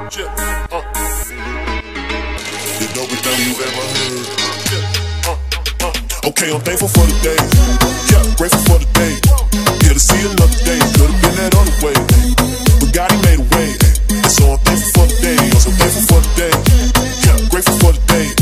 The dopest thing you've ever heard. Okay, I'm thankful for the day. Yeah, grateful for the day. Here to see another day. Could've been that other way, but God, He made a way. And so I'm thankful for the day. I'm so thankful for the day. Yeah, grateful for the day.